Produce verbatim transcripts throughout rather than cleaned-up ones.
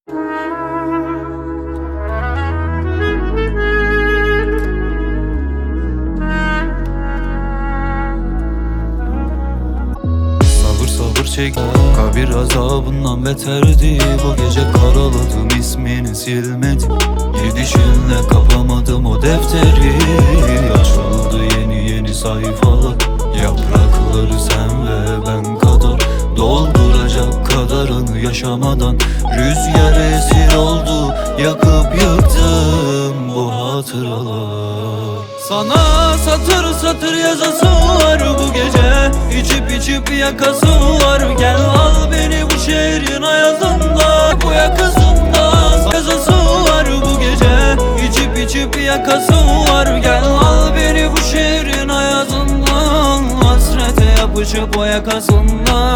Çek kabir azabından beterdi. Bu gece karaladım, ismini silmedim. Gidişinle kapamadım o defteri. Açıldı yeni yeni sayfalar. Yaprakları sen ve ben kadar, dolduracak kadarını yaşamadan. Rüzgar esir oldu, yakıp yıktım bu hatıralar. Sana satır satır yazası var bu gece, İçip içip yakası var. Gel al beni bu şehrin ayazında, bu yakasında. Yazası var bu gece, İçip içip yakası var. Gel al beni bu şehrin ayazında, hasrete yapışıp o yakasında.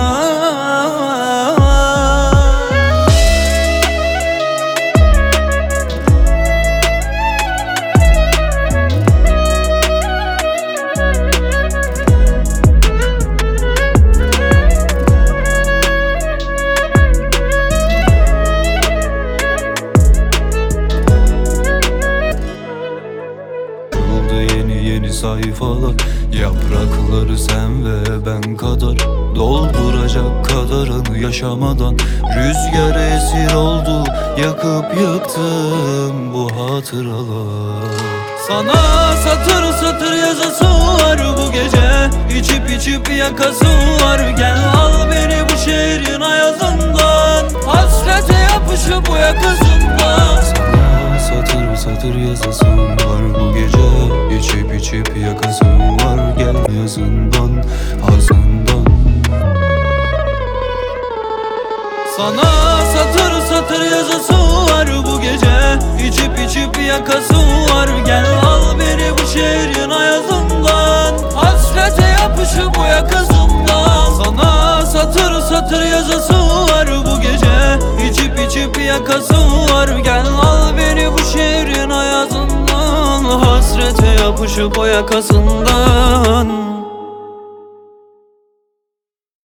Yeni sayfalar, yaprakları sen ve ben kadar, dolduracak kadarını yaşamadan. Rüzgar esir oldu, yakıp yıktım bu hatıralar. Sana satır satır yazası var bu gece, İçip içip yakası var. Gel al beni bu şehrin ayazından, hasrete yapışıp bu yakasından. Sana satır satır yazası var bu gece, İçip içip yakasın var. Gel yazından, ağzından. Sana satır satır yazası var bu gece, İçip içip yakası var. Gel al beni bu şehrin ayazından, hasrete yapışıp o yakasından. Sana satır satır yazası var bu gece, İçip içip yakası var. Gel al beni bu şehrin ayazından, hasrete yapışıp o yakasından.